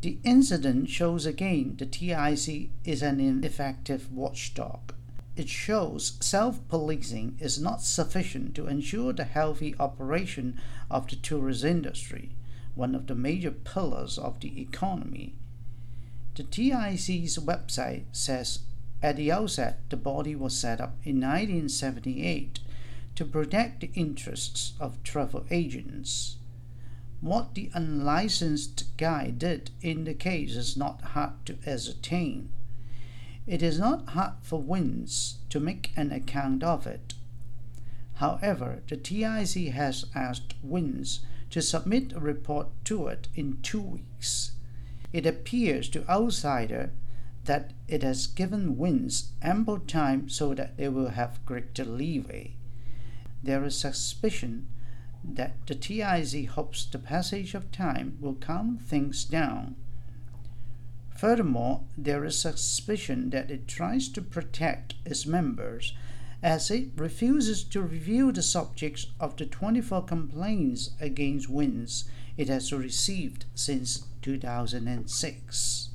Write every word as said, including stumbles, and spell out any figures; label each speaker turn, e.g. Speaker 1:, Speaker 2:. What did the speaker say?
Speaker 1: The incident shows again the T I C is an ineffective watchdog. It shows self-policing is not sufficient to ensure the healthy operation of the tourist industry, one of the major pillars of the economy. The T I C's website says at the outset the body was set up in nineteen seventy-eight to protect the interests of travel agents. What the unlicensed guy did in the case is not hard to ascertain. It is not hard for Wynns to make an account of it. However, the T I C has asked Wynns to submit a report to it in two weeks. It appears to outsiders that it has given Wynns ample time so that they will have greater leeway. There is suspicion that the T I C hopes the passage of time will calm things down. Furthermore, there is suspicion that it tries to protect its members as it refuses to review the subjects of the twenty-four complaints against Wynns it has received since two thousand six.